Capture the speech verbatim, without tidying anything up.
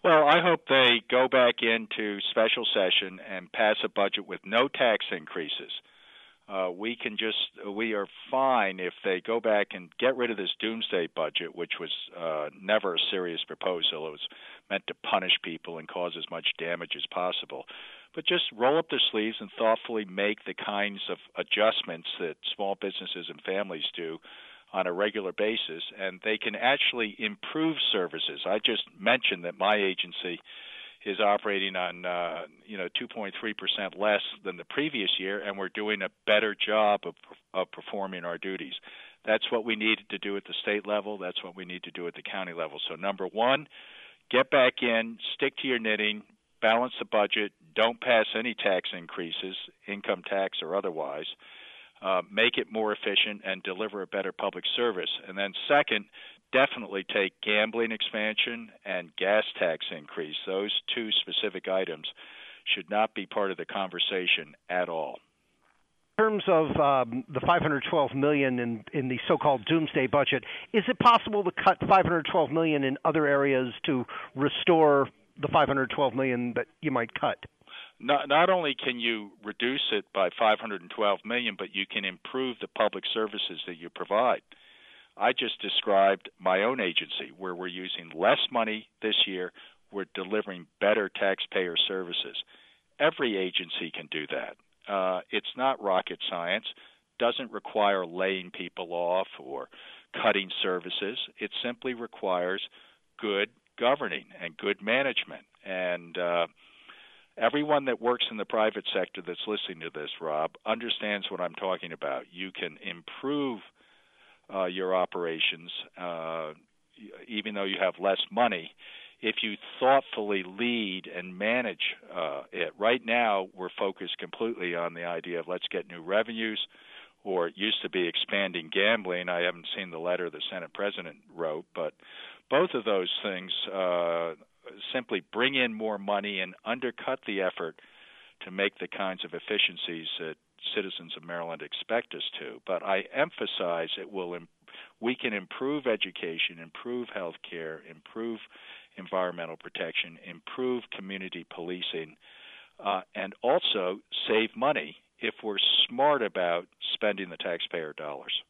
Well, I hope they go back into special session and pass a budget with no tax increases. Uh, we can just we are fine if they go back and get rid of this doomsday budget, which was uh, never a serious proposal. It was meant to punish people and cause as much damage as possible. But just roll up their sleeves and thoughtfully make the kinds of adjustments that small businesses and families do on a regular basis, and they can actually improve services. I just mentioned that my agency is operating on uh, you know two point three percent less than the previous year, and we're doing a better job of, of performing our duties. That's what we need to do at the state level. That's what we need to do at the county level. So number one, get back in, stick to your knitting, balance the budget, don't pass any tax increases, income tax or otherwise. Uh, make it more efficient and deliver a better public service. And then second, definitely take gambling expansion and gas tax increase. Those two specific items should not be part of the conversation at all. In terms of um, the five hundred twelve million dollars in, in the so-called doomsday budget, is it possible to cut five hundred twelve million dollars in other areas to restore the five hundred twelve million dollars that you might cut? Not, not only can you reduce it by five hundred twelve million dollars, but you can improve the public services that you provide. I just described my own agency where we're using less money this year. We're delivering better taxpayer services. Every agency can do that. Uh, it's not rocket science. Doesn't require laying people off or cutting services. It simply requires good governing and good management. And uh, everyone that works in the private sector that's listening to this, Rob, understands what I'm talking about. You can improve uh, your operations, uh, even though you have less money, if you thoughtfully lead and manage uh, it. Right now, we're focused completely on the idea of let's get new revenues, or it used to be expanding gambling. I haven't seen the letter the Senate President wrote, but both of those things uh, simply bring in more money and undercut the effort to make the kinds of efficiencies that citizens of Maryland expect us to. But I emphasize it will imp- we can improve education, improve health care, improve environmental protection, improve community policing, uh, and also save money if we're smart about spending the taxpayer dollars.